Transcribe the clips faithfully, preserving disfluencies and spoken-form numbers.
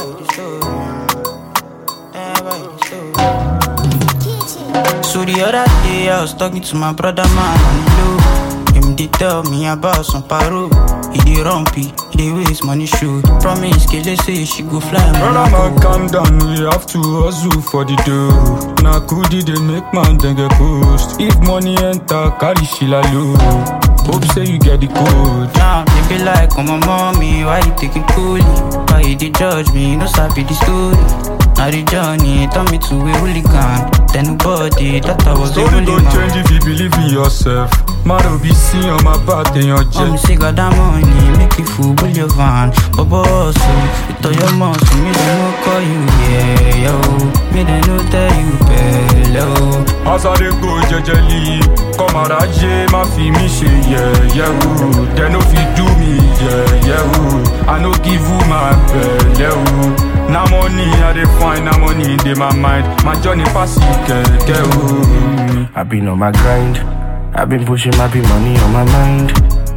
So the other day I was talking to my brother man on the low. Him they tell me about some paro. He dey rumpy, he dey waste money shoot. Promise Kele say she go fly. Brother man calm down, we have to hustle for the dough. Na kudi they make man then get post. If money enter, carry shila low. Hope say you get the code. Now they be like, oh my mommy, why you taking coolly? Why you dey judge me, no sabi the story. Now the journey turned me to a hooligan. Then nobody that I was a Story don't hooligan. change if you believe in yourself. Maro be seen on my back in your jet. I'm sick of that money, make you fool with your van. But boss, you tell your mom, so me they no call you, yeah, yo. Me they no tell you, bello. As I dey go jejely, come out of jail, my fee me say yeah, yeah, ooh. They no fit do me, yeah, yeah, ooh. I no give you my belly, ooh. Now money I dey find, now money in my mind. My journey pass it, get, get, ooh. I've been on my grind, I've been pushing my big money on my mind.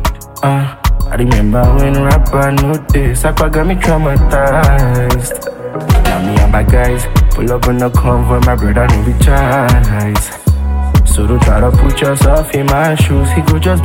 Uh, I remember when rapper no this, Aqua got me traumatized. Now me and my guys pull up on the convoy, my brother no be choice. So don't try to put yourself in my shoes, he could just be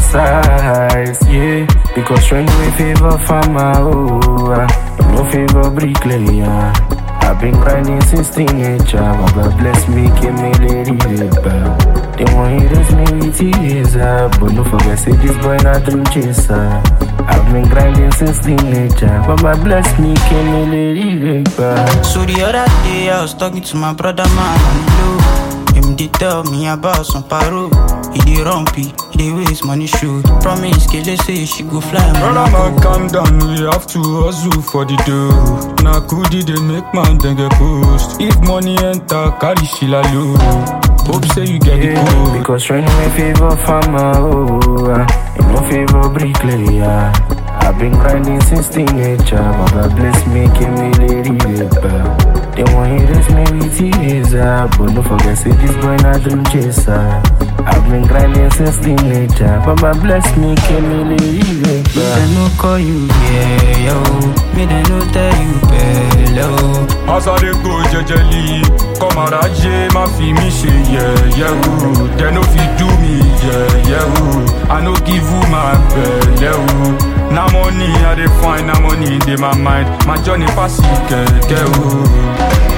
oversized, yeah. Because strength we favor farmer, oh, uh, no favor bricklayer. I've been grinding since teenager, Baba bless me, give me lady labor. They want haters me with teaser, but don't forget say this boy not dream chaser. I've been grinding since teenager, Baba bless me, give me lady labor. So the other day I was talking to my brother man on the low. Him they tell me about some paro. He dey rumpy, he dey waste money shoot. Promise Kele say she go fly. Brother man calm down, we have to hustle for the dough. Na kudi they make man then get post. If money enter, carry shila low. Hope say you get Yeah, the code. because rain may favor farmer, oh, uh, it no favor bricklayer. I've been grinding since teenager, Baba bless me, give me lady labor. They want haters me with teaser, but don't forget say this boy not dream chaser. I've been grinding since teenager, Baba bless me, give me lady Me labor. they no call you, yeah, yo. Me they no tell you, bello. As I dey go jejely, come out of jail, my fee me say yeah, yeah, ooh. They no fit do me, yeah, yeah, ooh. I no give you my belly, ooh. Now money I dey find, now money in my mind. My journey pass it, get, get, ooh.